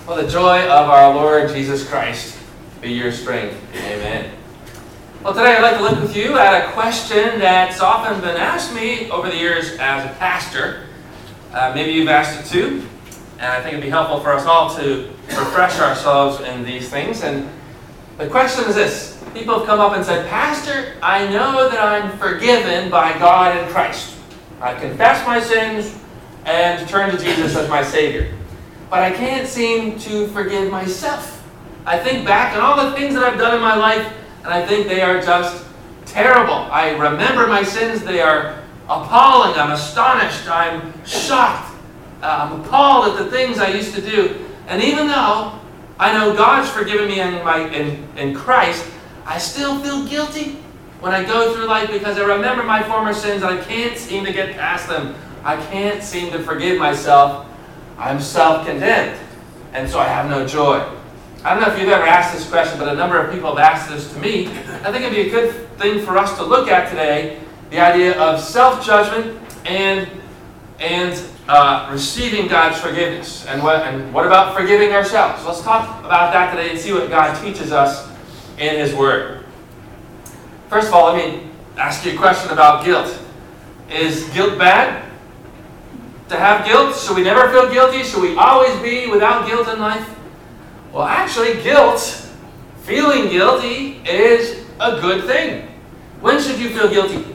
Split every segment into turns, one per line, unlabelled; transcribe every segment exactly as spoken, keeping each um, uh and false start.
Well, the joy of our Lord Jesus Christ be your strength. Amen. Well, today I'd like to look with you at a question that's often been asked me over the years as a pastor. Uh, maybe you've asked it too, and I think it'd be helpful for us all to refresh ourselves in these things. And the question is this. People have come up and said, Pastor, I know that I'm forgiven by God in Christ. I confess my sins and turn to Jesus as my Savior. But I can't seem to forgive myself. I think back on all the things that I've done in my life, and I think they are just terrible. I remember my sins. They are appalling. I'm astonished. I'm shocked. Uh, I'm appalled at the things I used to do. And even though I know God's forgiven me in, my, in, in Christ, I still feel guilty when I go through life because I remember my former sins and I can't seem to get past them. I can't seem to forgive myself. I'm self-condemned, and so I have no joy. I don't know if you've ever asked this question, but a number of people have asked this to me. I think it'd be a good thing for us to look at today, the idea of self-judgment and and uh, receiving God's forgiveness. And what, and what about forgiving ourselves? Let's talk about that today and see what God teaches us in His Word. First of all, let me ask you a question about guilt. Is guilt bad? To have guilt? Should we never feel guilty? Should we always be without guilt in life? Well, actually, guilt, feeling guilty, is a good thing. When should you feel guilty?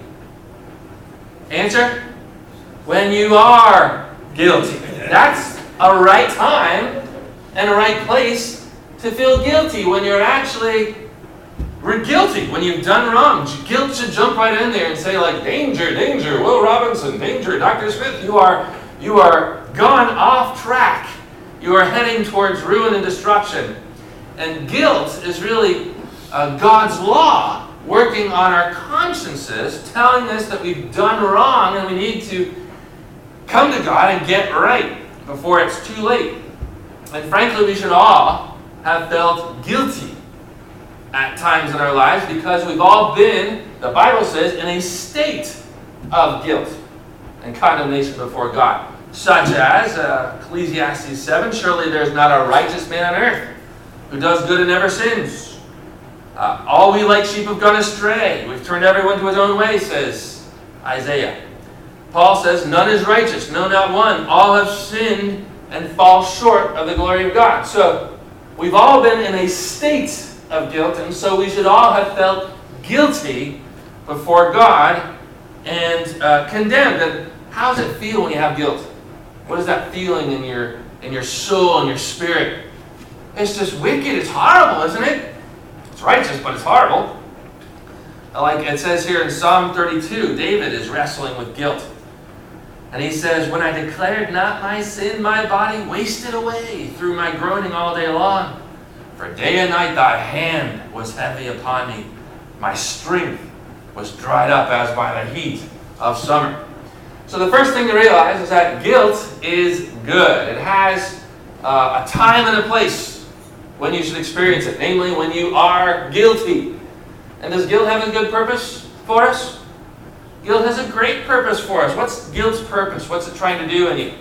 Answer? When you are guilty. That's a right time and a right place to feel guilty, when you're actually we're guilty, when you've done wrong. Guilt should jump right in there and say, like, danger, danger, Will Robinson, danger, Doctor Smith, you are you are gone off track. You are heading towards ruin and destruction. And guilt is really uh, God's law working on our consciences, telling us that we've done wrong and we need to come to God and get right before it's too late. And frankly, we should all have felt guilty at times in our lives because we've all been, the Bible says, in a state of guilt and condemnation before God. Such as uh, Ecclesiastes seven, surely there's not a righteous man on earth who does good and never sins. Uh, all we like sheep have gone astray. We've turned everyone to his own way, says Isaiah. Paul says, none is righteous, no, not one. All have sinned and fall short of the glory of God. So we've all been in a state of guilt, and so we should all have felt guilty before God and uh, condemned. And how does it feel when you have guilt? What is that feeling in your in your soul and your spirit? It's just wicked. It's horrible, isn't it? It's righteous, but it's horrible. Like it says here in Psalm thirty-two, David is wrestling with guilt. And he says, when I declared not my sin, my body wasted away through my groaning all day long. For day and night thy hand was heavy upon me. My strength was dried up as by the heat of summer. So the first thing to realize is that guilt is good. It has uh, a time and a place when you should experience it, namely when you are guilty. And does guilt have a good purpose for us? Guilt has a great purpose for us. What's guilt's purpose? What's it trying to do in you?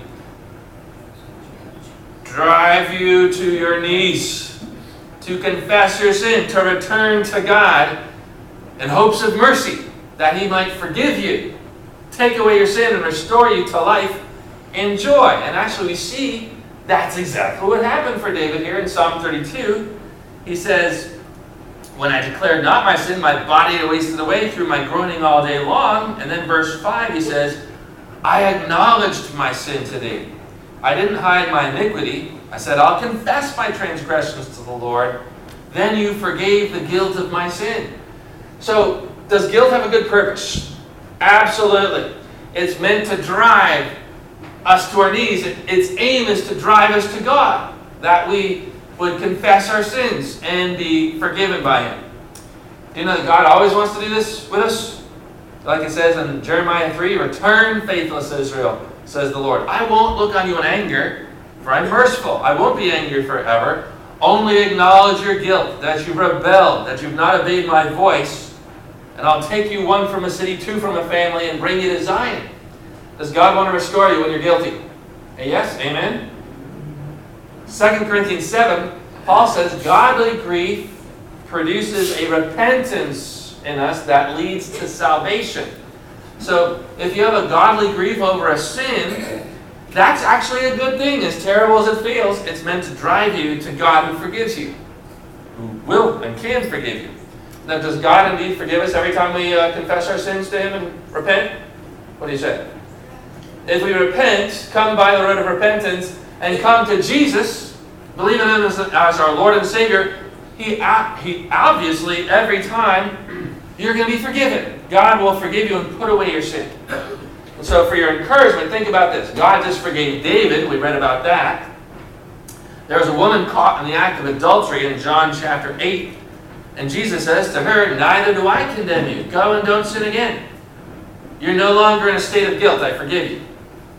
Drive you to your knees, to confess your sin, to return to God in hopes of mercy, that He might forgive you, take away your sin, and restore you to life and joy. And actually we see that's exactly what happened for David here in Psalm thirty-two. He says, when I declared not my sin, my body wasted away through my groaning all day long. And then verse five, he says, I acknowledged my sin to thee. I didn't hide my iniquity. I said, I'll confess my transgressions to the Lord. Then you forgave the guilt of my sin. So, does guilt have a good purpose? Absolutely. It's meant to drive us to our knees. Its aim is to drive us to God, that we would confess our sins and be forgiven by Him. Do you know that God always wants to do this with us? Like it says in Jeremiah three, return faithless Israel, says the Lord. I won't look on you in anger, for I'm merciful. I won't be angry forever. Only acknowledge your guilt, that you've rebelled, that you've not obeyed my voice, and I'll take you one from a city, two from a family, and bring you to Zion. Does God want to restore you when you're guilty? Yes? Amen? Second Corinthians seven, Paul says, godly grief produces a repentance in us that leads to salvation. So if you have a godly grief over a sin, that's actually a good thing. As terrible as it feels, it's meant to drive you to God who forgives you, who will and can forgive you. Now, does God indeed forgive us every time we uh, confess our sins to Him and repent? What do you say? If we repent, come by the road of repentance, and come to Jesus, believe in Him as, as our Lord and Savior, He, he obviously, every time, you're going to be forgiven. God will forgive you and put away your sin. And so for your encouragement, think about this. God just forgave David. We read about that. There was a woman caught in the act of adultery in John chapter eight. And Jesus says to her, neither do I condemn you. Go and don't sin again. You're no longer in a state of guilt. I forgive you.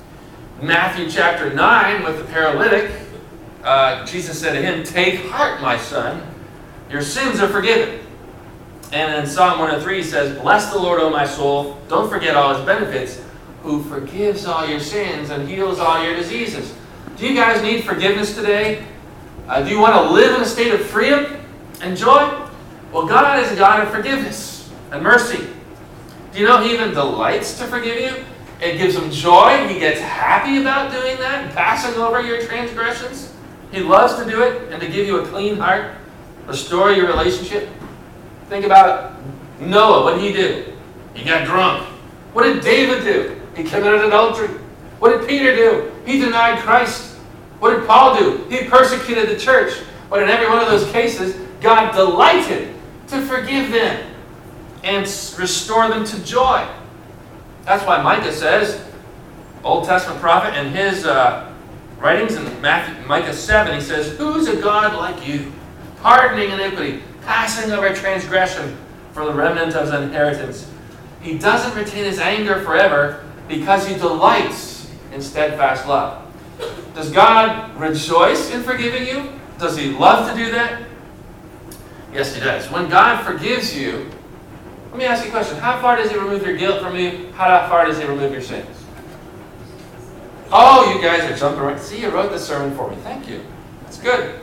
Matthew chapter nine, with the paralytic, uh, Jesus said to him, take heart, my son. Your sins are forgiven. And in Psalm one oh three, he says, bless the Lord, O my soul. Don't forget all His benefits, who forgives all your sins and heals all your diseases. Do you guys need forgiveness today? Uh, do you want to live in a state of freedom and joy? Well, God is a God of forgiveness and mercy. Do you know He even delights to forgive you? It gives Him joy. He gets happy about doing that and passing over your transgressions. He loves to do it and to give you a clean heart, restore your relationship. Think about Noah. What did he do? He got drunk. What did David do? He committed adultery. What did Peter do? He denied Christ. What did Paul do? He persecuted the church. But in every one of those cases, God delighted to forgive them and restore them to joy. That's why Micah says, Old Testament prophet, in his uh, writings in Matthew, Micah seven, he says, who's a God like you, pardoning iniquity, passing over transgression for the remnant of his inheritance. He doesn't retain His anger forever because He delights in steadfast love. Does God rejoice in forgiving you? Does He love to do that? Yes, He does. When God forgives you, let me ask you a question. How far does He remove your guilt from you? How far does He remove your sins? Oh, you guys are jumping right. See, you wrote the sermon for me. Thank you. That's good.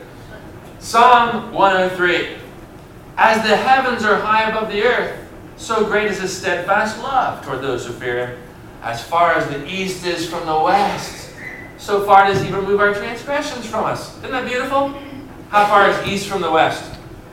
Psalm one oh three. As the heavens are high above the earth, so great is His steadfast love toward those who fear Him. As far as the east is from the west, so far does He remove our transgressions from us. Isn't that beautiful? How far is east from the west?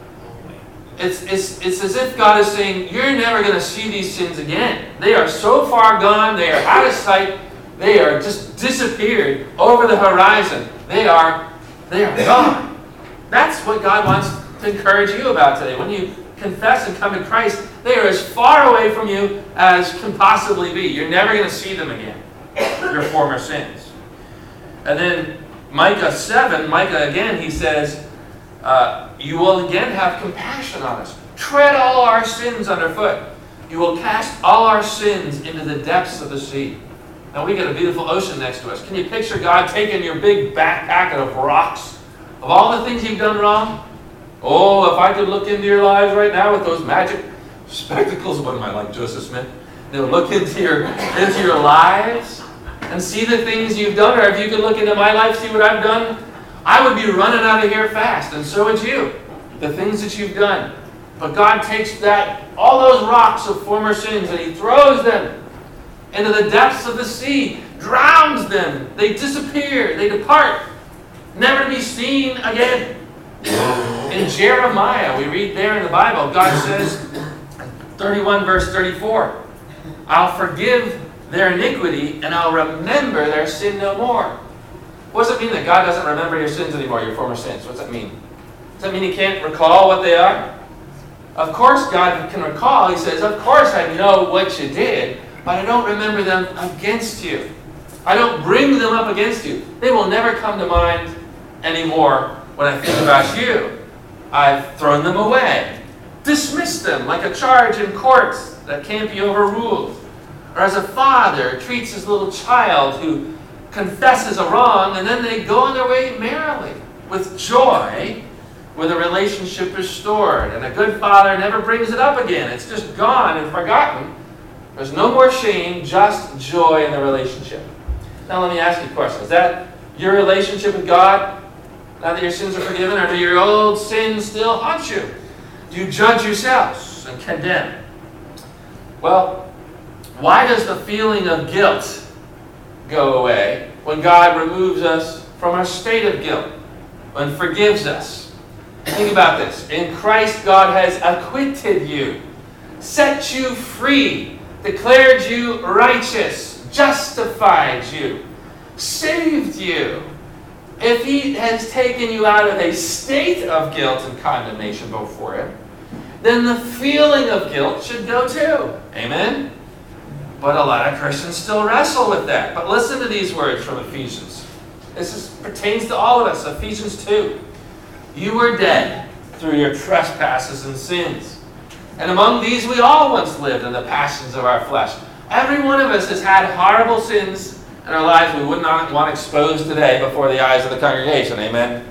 It's, it's, it's as if God is saying, you're never going to see these sins again. They are so far gone, they are out of sight, they are just disappeared over the horizon. They are, they are gone. That's what God wants to encourage you about today. When you confess and come to Christ, they are as far away from you as can possibly be. You're never going to see them again, your former sins. And then Micah seven, Micah again, he says, uh, you will again have compassion on us. Tread all our sins underfoot. You will cast all our sins into the depths of the sea. Now we got a beautiful ocean next to us. Can you picture God taking your big backpack of rocks, of all the things you've done wrong? Oh, if I could look into your lives right now with those magic spectacles, what am I like, Joseph Smith? You know, look into your into your lives and see the things you've done. Or if you could look into my life, see what I've done, I would be running out of here fast, and so would you. The things that you've done. But God takes that, all those rocks of former sins, and He throws them into the depths of the sea, drowns them. They disappear. They depart, never to be seen again. In Jeremiah, we read there in the Bible, God says, thirty-one verse thirty-four, I'll forgive their iniquity and I'll remember their sin no more. What does it mean that God doesn't remember your sins anymore, your former sins? What does that mean? Does that mean He can't recall what they are? Of course God can recall. He says, of course I know what you did, but I don't remember them against you. I don't bring them up against you. They will never come to mind anymore when I think about you. I've thrown them away. Dismissed them like a charge in courts that can't be overruled. Or as a father treats his little child who confesses a wrong, and then they go on their way merrily, with joy, with a relationship restored. And a good father never brings it up again. It's just gone and forgotten. There's no more shame, just joy in the relationship. Now let me ask you a question. Is that your relationship with God? now that your sins are forgiven, or do your old sins still haunt you? Do you judge yourselves and condemn? Well, why does the feeling of guilt go away when God removes us from our state of guilt, and forgives us? Think about this. In Christ, God has acquitted you, set you free, declared you righteous, justified you, saved you. If He has taken you out of a state of guilt and condemnation before Him, then the feeling of guilt should go too. Amen? But a lot of Christians still wrestle with that. But listen to these words from Ephesians. This is, pertains to all of us. Ephesians two. You were dead through your trespasses and sins. And among these we all once lived in the passions of our flesh. Every one of us has had horrible sins in our lives we would not want exposed today before the eyes of the congregation. Amen?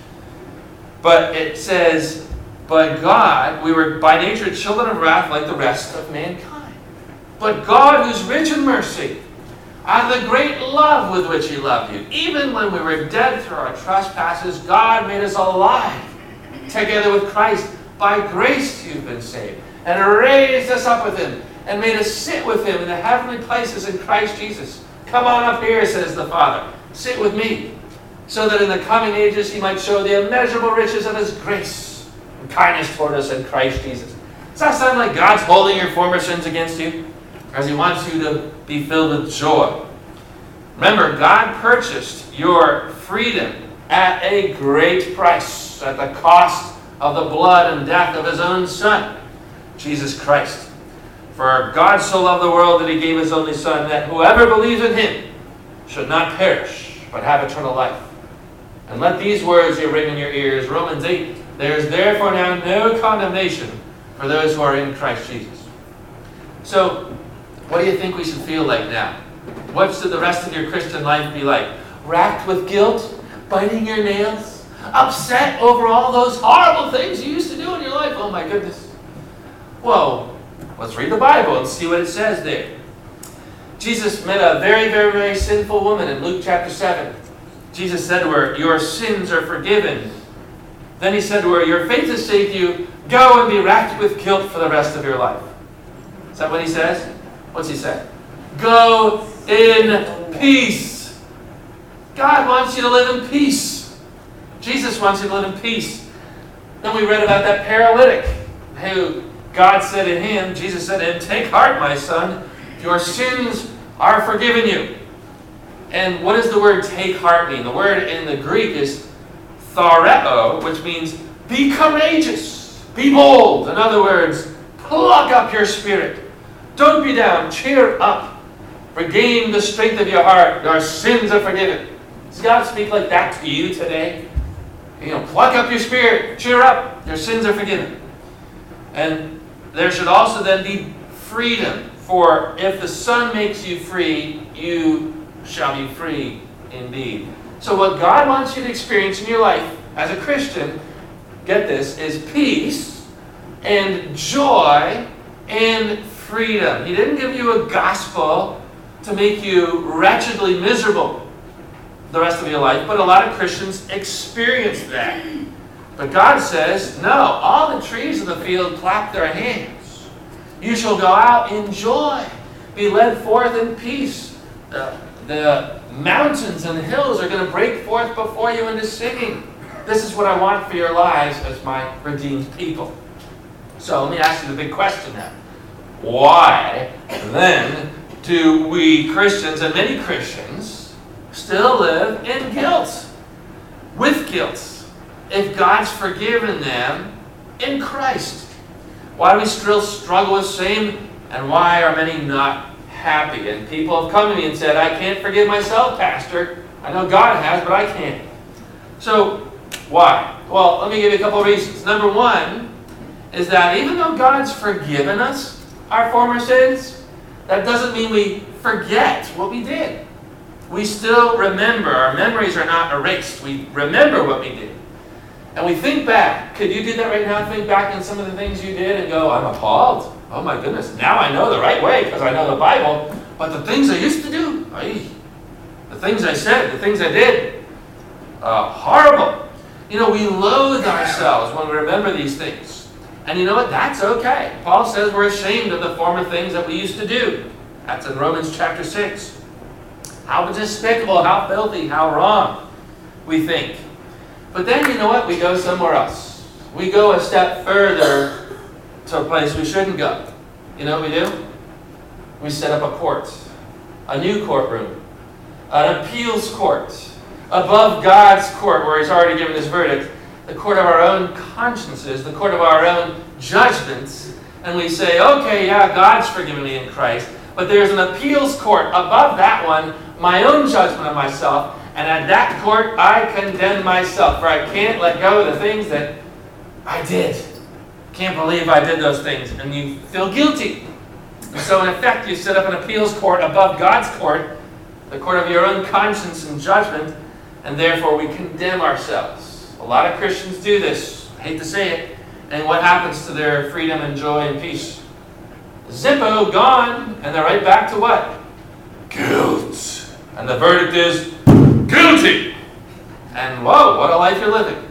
But it says, but God, we were by nature children of wrath like the rest of mankind. But God, who's rich in mercy, out of the great love with which He loved you, even when we were dead through our trespasses, God made us alive together with Christ. By grace you've been saved, and raised us up with Him, and made us sit with Him in the heavenly places in Christ Jesus. Come on up here, says the Father. Sit with me, so that in the coming ages He might show the immeasurable riches of His grace and kindness toward us in Christ Jesus. Does that sound like God's holding your former sins against you? Or as He wants you to be filled with joy? Remember, God purchased your freedom at a great price, at the cost of the blood and death of His own Son, Jesus Christ. For God so loved the world that He gave His only Son, that whoever believes in Him should not perish, but have eternal life. And let these words you ring in your ears. Romans eight, there is therefore now no condemnation for those who are in Christ Jesus. So, what do you think we should feel like now? What should the rest of your Christian life be like? Racked with guilt? Biting your nails? Upset over all those horrible things you used to do in your life? Oh my goodness. Well, let's read the Bible and see what it says there. Jesus met a very, very, very sinful woman in Luke chapter seven. Jesus said to her, your sins are forgiven. Then He said to her, your faith has saved you. Go and be racked with guilt for the rest of your life. Is that what He says? What's He say? Go in peace. God wants you to live in peace. Jesus wants you to live in peace. Then we read about that paralytic who God said to him, Jesus said to him, take heart, my son, your sins are forgiven you. And what does the word take heart mean? The word in the Greek is thareo, which means be courageous, be bold. In other words, pluck up your spirit. Don't be down, cheer up. Regain the strength of your heart. Your sins are forgiven. Does God speak like that to you today? You know, pluck up your spirit, cheer up. Your sins are forgiven. And there should also then be freedom. For if the Son makes you free, you shall be free indeed. So what God wants you to experience in your life as a Christian, get this, is peace and joy and freedom. He didn't give you a gospel to make you wretchedly miserable the rest of your life, but a lot of Christians experience that. But God says, no, all the trees of the field clap their hands. You shall go out in joy, be led forth in peace. The, the mountains and hills are going to break forth before you into singing. This is what I want for your lives as my redeemed people. So let me ask you the big question now. Why then do we Christians, and many Christians, still live in guilt? With guilt. If God's forgiven them in Christ. Why do we still struggle with shame? And why are many not happy? And people have come to me and said, I can't forgive myself, Pastor. I know God has, but I can't. So, why? Well, let me give you a couple of reasons. Number one is that even though God's forgiven us our former sins, that doesn't mean we forget what we did. We still remember. Our memories are not erased. We remember what we did. And we think back. Could you do that right now? Think back on some of the things you did and go, I'm appalled. Oh my goodness. Now I know the right way because I know the Bible. But the things I used to do, ay, the things I said, the things I did, uh, horrible. You know, we loathe ourselves when we remember these things. And you know what? That's okay. Paul says we're ashamed of the former things that we used to do. That's in Romans chapter six. How despicable, how filthy, how wrong we think. But then you know what? We go somewhere else. We go a step further to a place we shouldn't go. You know what we do? We set up a court. A new courtroom. An appeals court. Above God's court, where He's already given His verdict. The court of our own consciences. The court of our own judgments. And we say, okay, yeah, God's forgiven me in Christ. But there's an appeals court above that one, my own judgment of myself. And at that court, I condemn myself. For I can't let go of the things that I did. Can't believe I did those things. And you feel guilty. And so in effect, you set up an appeals court above God's court, the court of your own conscience and judgment, and therefore we condemn ourselves. A lot of Christians do this. I hate to say it. And what happens to their freedom and joy and peace? Zippo, gone. And they're right back to what? Guilt. And the verdict is guilty. And whoa, what a life you're living.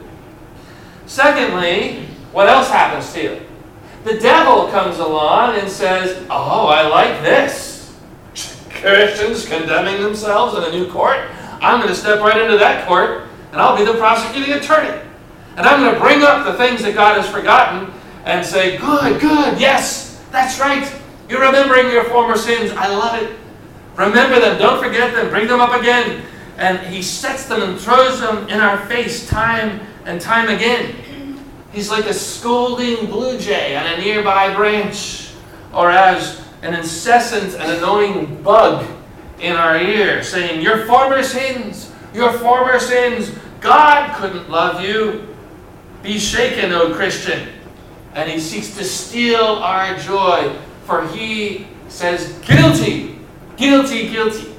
Secondly, what else happens to you? The devil comes along and says, oh, I like this. Christians condemning themselves in a new court. I'm going to step right into that court, and I'll be the prosecuting attorney. And I'm going to bring up the things that God has forgotten and say, good, good, yes, that's right. You're remembering your former sins. I love it. Remember them. Don't forget them. Bring them up again. And he sets them and throws them in our face time and time again. He's like a scolding blue jay on a nearby branch, or as an incessant and annoying bug in our ear, saying, your former sins, your former sins, God couldn't love you. Be shaken, O Christian. And he seeks to steal our joy, for he says, guilty, guilty, guilty.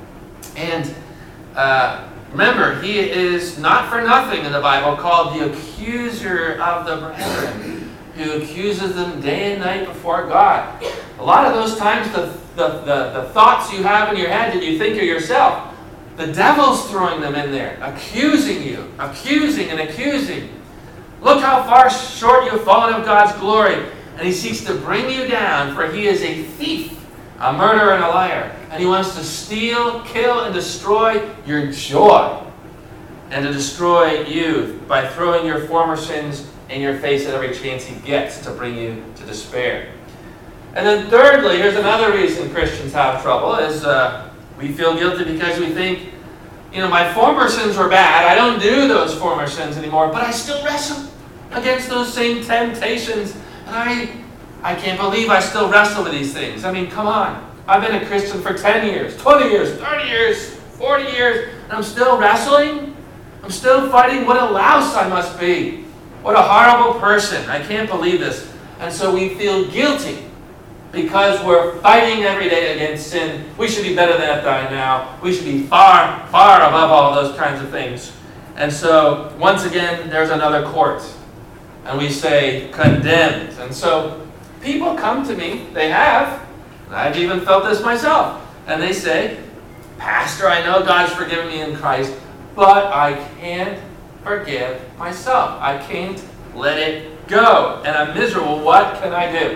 And uh, remember, he is not for nothing in the Bible called the accuser of the brethren, who accuses them day and night before God. A lot of those times, the, the, the, the thoughts you have in your head that you think of yourself, the devil's throwing them in there, accusing you, accusing and accusing. Look how far short you've fallen of God's glory. And he seeks to bring you down, for he is a thief, a murderer, and a liar. And he wants to steal, kill, and destroy your joy. And to destroy you by throwing your former sins in your face at every chance he gets to bring you to despair. And then thirdly, here's another reason Christians have trouble, is uh, we feel guilty because we think, you know, my former sins were bad. I don't do those former sins anymore, but I still wrestle against those same temptations. And I, I can't believe I still wrestle with these things. I mean, come on. I've been a Christian for ten years, twenty years, thirty years, forty years, and I'm still wrestling? I'm still fighting? What a louse I must be. What a horrible person. I can't believe this. And so we feel guilty because we're fighting every day against sin. We should be better than that by now. We should be far, far above all those kinds of things. And so, once again, there's another court. And we say, condemned. And so, people come to me, they have, and I've even felt this myself, and they say, Pastor, I know God's forgiven me in Christ, but I can't forgive myself. I can't let it go. And I'm miserable. What can I do?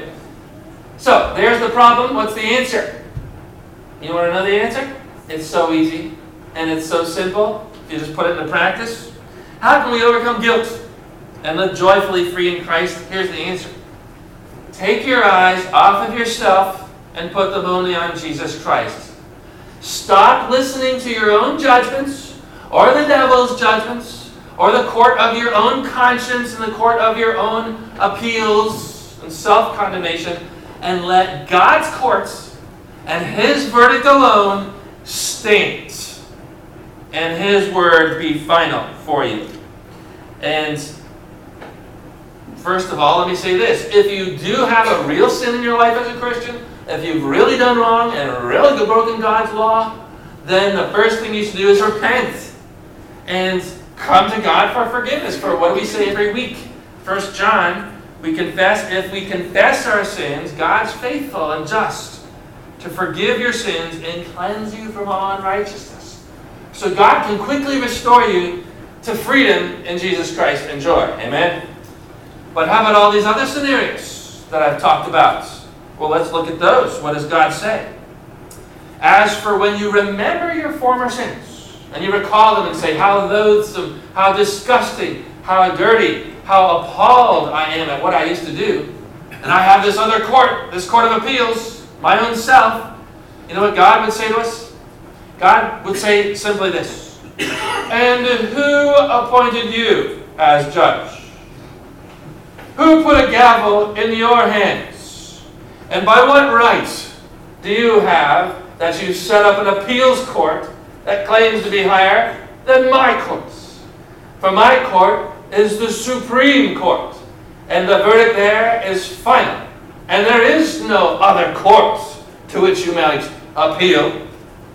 So, there's the problem. What's the answer? You want to know the answer? It's so easy, and it's so simple. If you just put it into practice. How can we overcome guilt and live joyfully free in Christ? Here's the answer. Take your eyes off of yourself and put them only on Jesus Christ. Stop listening to your own judgments, or the devil's judgments, or the court of your own conscience and the court of your own appeals and self-condemnation, and let God's courts and His verdict alone stand, and His word be final for you. And first of all, let me say this. If you do have a real sin in your life as a Christian, if you've really done wrong and really broken God's law, then the first thing you should do is repent and come to God for forgiveness. For what do we say every week? First John, we confess, if we confess our sins, God's faithful and just to forgive your sins and cleanse you from all unrighteousness. So God can quickly restore you to freedom in Jesus Christ and joy. Amen? But how about all these other scenarios that I've talked about? Well, let's look at those. What does God say? As for when you remember your former sins, and you recall them and say, how loathsome, how disgusting, how dirty, how appalled I am at what I used to do, and I have this other court, this court of appeals, my own self, you know what God would say to us? God would say simply this, and who appointed you as judge? Who put a gavel in your hands? And by what right do you have that you set up an appeals court that claims to be higher than my courts? For my court is the Supreme Court, and the verdict there is final, and there is no other court to which you might appeal.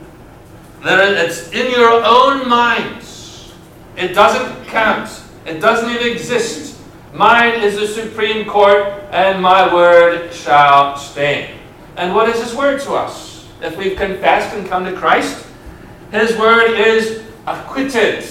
It's in your own minds. It doesn't count. It doesn't even exist. Mine is the Supreme Court, and my word shall stand. And what is His word to us? If we've confessed and come to Christ, His word is acquitted.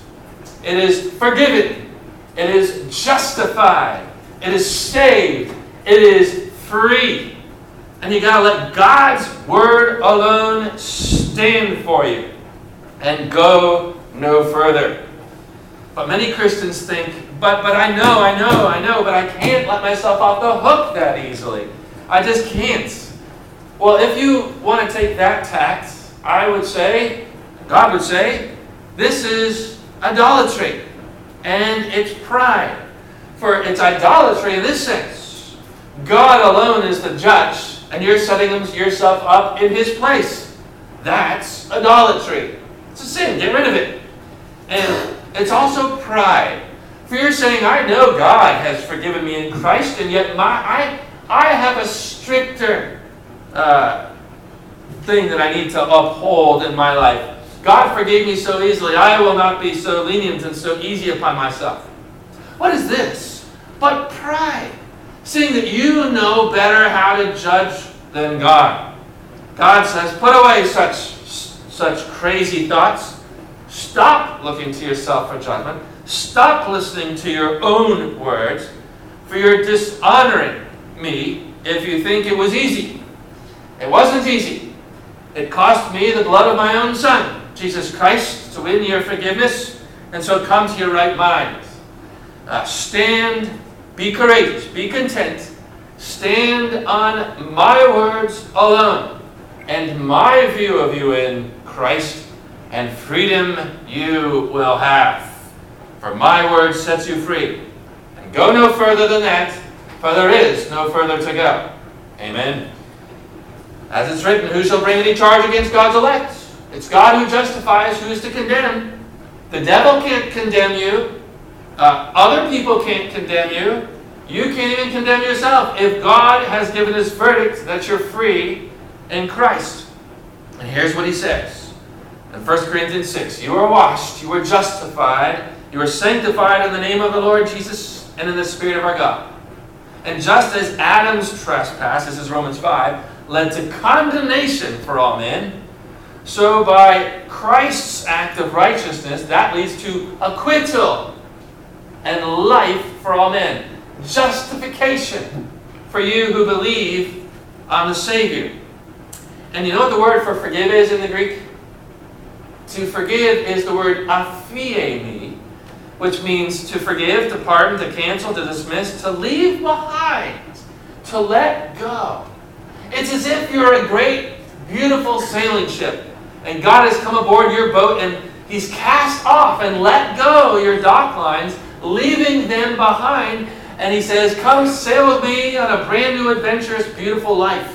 It is forgiven. It is justified. It is saved. It is free. And you got to let God's word alone stand for you and go no further. But many Christians think, but but I know, I know, I know, but I can't let myself off the hook that easily. I just can't. Well, if you want to take that tact, I would say, God would say, this is idolatry. And it's pride. For it's idolatry in this sense. God alone is the judge, and you're setting yourself up in His place. That's idolatry. It's a sin. Get rid of it. And it's also pride. For you're saying, I know God has forgiven me in Christ, and yet my I I have a stricter uh, thing that I need to uphold in my life. God forgave me so easily. I will not be so lenient and so easy upon myself. What is this? But pride. Seeing that you know better how to judge than God. God says, put away such, such crazy thoughts. Stop looking to yourself for judgment. Stop listening to your own words. For you're dishonoring me if you think it was easy. It wasn't easy. It cost me the blood of my own Son, Jesus Christ, to win your forgiveness. And so come to your right mind. Uh, stand, be courageous, be content. Stand on my words alone and my view of you in Christ, and freedom you will have. For my word sets you free. And go no further than that, for there is no further to go. Amen. As it's written, who shall bring any charge against God's elect? It's God who justifies. Who is to condemn? The devil can't condemn you. Uh, other people can't condemn you. You can't even condemn yourself if God has given His verdict that you're free in Christ. And here's what He says in First Corinthians six. You are washed, you are justified, you are sanctified in the name of the Lord Jesus and in the Spirit of our God. And just as Adam's trespass, this is Romans five, led to condemnation for all men, so by Christ's act of righteousness, that leads to acquittal and life for all men. Justification for you who believe on the Savior. And you know what the word for forgive is in the Greek? To forgive is the word aphiemi, which means to forgive, to pardon, to cancel, to dismiss, to leave behind, to let go. It's as if you're a great, beautiful sailing ship, and God has come aboard your boat, and He's cast off and let go your dock lines, leaving them behind, and He says, come sail with me on a brand new, adventurous, beautiful life.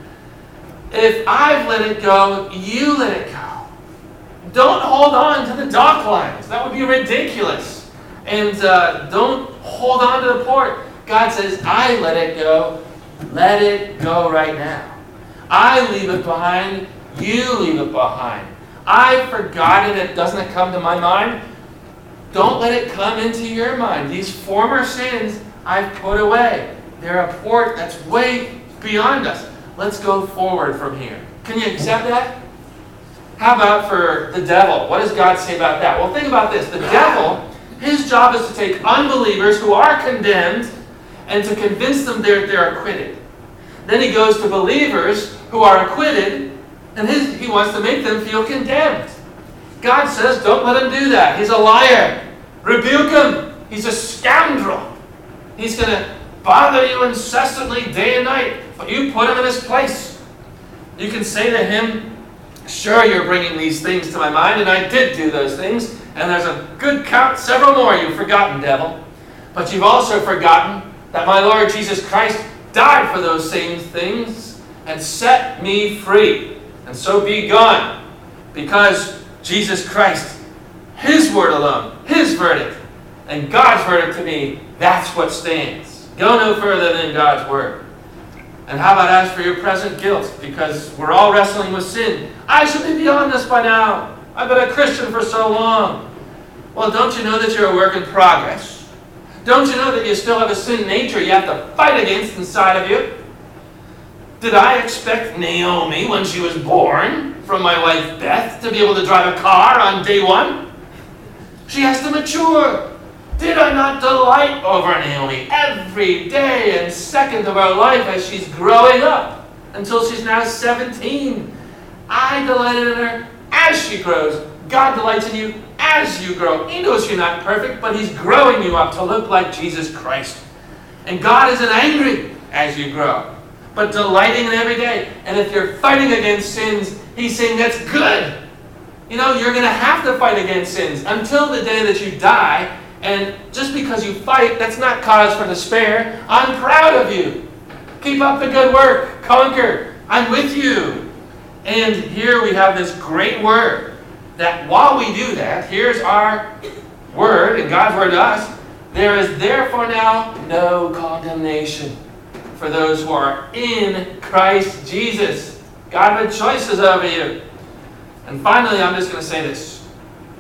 If I've let it go, you let it go. Don't hold on to the dock lines. That would be ridiculous. And uh, don't hold on to the port. God says, I let it go. Let it go right now. I leave it behind. You leave it behind. I've forgotten it. Doesn't it come to my mind? Don't let it come into your mind. These former sins I've put away. They're a port that's way beyond us. Let's go forward from here. Can you accept that? How about for the devil? What does God say about that? Well, think about this. The devil, his job is to take unbelievers who are condemned and to convince them they're, they're acquitted. Then he goes to believers who are acquitted, and his, he wants to make them feel condemned. God says, don't let him do that. He's a liar. Rebuke him. He's a scoundrel. He's going to bother you incessantly day and night. But you put him in his place. You can say to him, sure, you're bringing these things to my mind, and I did do those things, and there's a good count, several more you've forgotten, devil. But you've also forgotten that my Lord Jesus Christ died for those same things and set me free. And so be gone, because Jesus Christ, his word alone, his verdict, and God's verdict to me, that's what stands. Go no further than God's word. And how about as for your present guilt? Because we're all wrestling with sin. I should be beyond this by now. I've been a Christian for so long. Well, don't you know that you're a work in progress? Don't you know that you still have a sin nature you have to fight against inside of you? Did I expect Naomi, when she was born, from my wife Beth, to be able to drive a car on day one? She has to mature. Did I not delight over Naomi every day and second of our life as she's growing up until she's now seventeen? I delighted in her as she grows. God delights in you as you grow. He knows you're not perfect, but he's growing you up to look like Jesus Christ. And God isn't angry as you grow, but delighting in every day. And if you're fighting against sins, he's saying that's good. You know, you're going to have to fight against sins until the day that you die. And just because you fight, that's not cause for despair. I'm proud of you. Keep up the good work. Conquer. I'm with you. And here we have this great word that while we do that, here's our word, and God's word to us, there is therefore now no condemnation for those who are in Christ Jesus. God made choices over you. And finally, I'm just going to say this.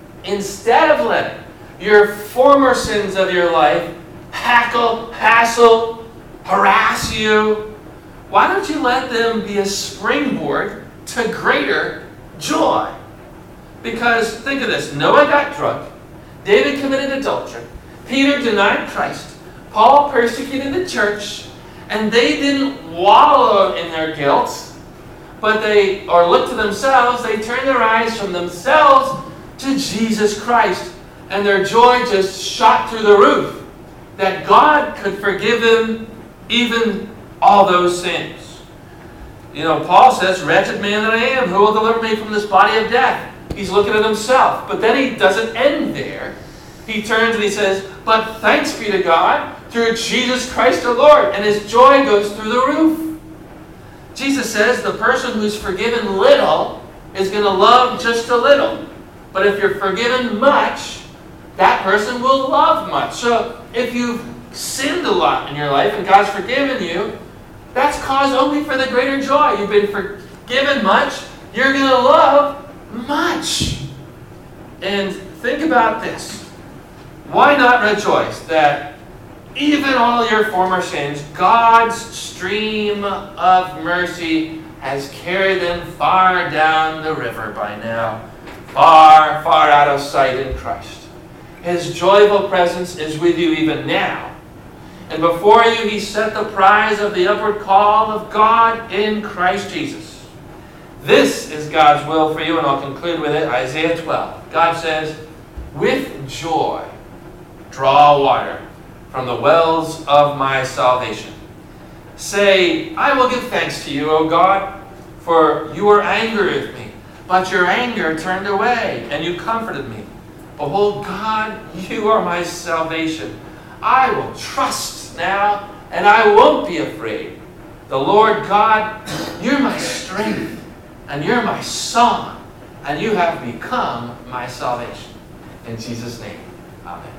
Instead of letting your former sins of your life hackle, hassle, harass you, why don't you let them be a springboard to greater joy? Because think of this. Noah got drunk. David committed adultery. Peter denied Christ. Paul persecuted the church. And they didn't wallow in their guilt, but they, or look to themselves, they turned their eyes from themselves to Jesus Christ. And their joy just shot through the roof that God could forgive them even all those sins. You know, Paul says, wretched man that I am, who will deliver me from this body of death? He's looking at himself. But then he doesn't end there. He turns and he says, but thanks be to God through Jesus Christ our Lord. And his joy goes through the roof. Jesus says the person who's forgiven little is going to love just a little. But if you're forgiven much, that person will love much. So if you've sinned a lot in your life and God's forgiven you, that's cause only for the greater joy. You've been forgiven much, you're going to love much. And think about this. Why not rejoice that even all your former sins, God's stream of mercy has carried them far down the river by now, far, far out of sight in Christ. His joyful presence is with you even now. And before you, he set the prize of the upward call of God in Christ Jesus. This is God's will for you, and I'll conclude with it. Isaiah twelve. God says, with joy, draw water from the wells of my salvation. Say, I will give thanks to you, O God, for you were angry with me, but your anger turned away, and you comforted me. Behold, God, you are my salvation. I will trust now, and I won't be afraid. The Lord God, you're my strength, and you're my song, and you have become my salvation. In Jesus' name, amen.